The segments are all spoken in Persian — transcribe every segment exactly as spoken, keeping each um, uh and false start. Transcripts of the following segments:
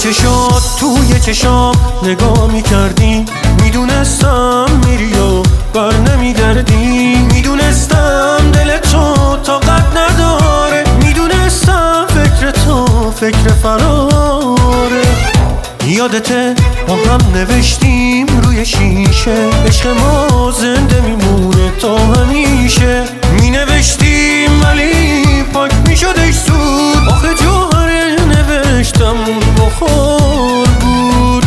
چشات توی چشام نگاه میکردی، میدونستم میری و بر نمیگردی. میدونستم دل تو طاقت نداره، میدونستم فکر تو فکر فراره. یادته با هم نوشتیم روی شیشه، عشق ما زنده میمونه تا همیشه. می نوشتیم ولی پاک میشدش زود، آخه جوهر نوشتم بخور بود.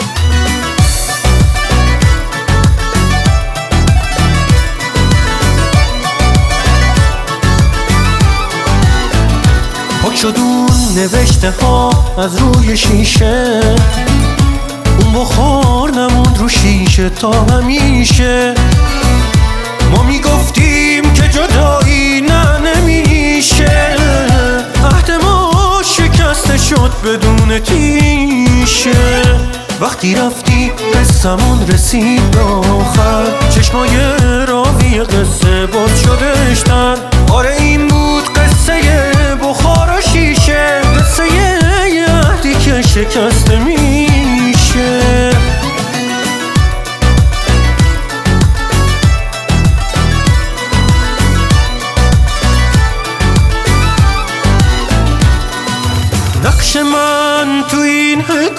پاک شد اون نوشته ها از روی شیشه، اون بخار نموند رو شیشه تا همیشه. ما میگفتیم که جدایی نه نمیشه، عهد ما شکسته شد بدون تیشه. وقتی رفتی قصمون رسید به آخر، چشمای راوی قصه باز شدش تر. آره این بود قصه بخار و شیشه، قصه یه عهدی که شکسته میشه. نقش من تو این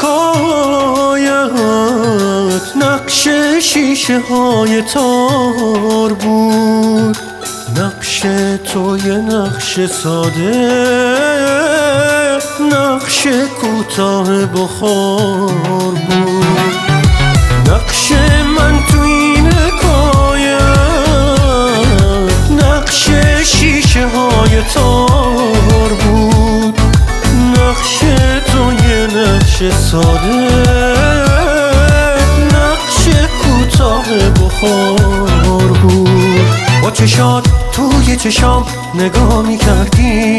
حکایت نقش شیشه های تار بود. نقش تو یه نقش ساده، نقش کوتاه بخار بود. نقش من تو این حکایت نقش شیشه های تار بود. نقش تو یه نقش ساده، نقش کوتاه بخار بود. با چشات توی چشام نگاه میکردی،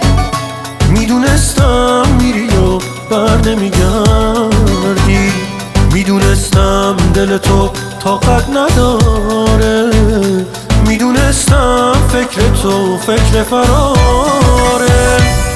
میدونستم میری و بر نمیگردی. میدونستم دل تو طاقت نداره، میدونستم فکر تو فکر فراره.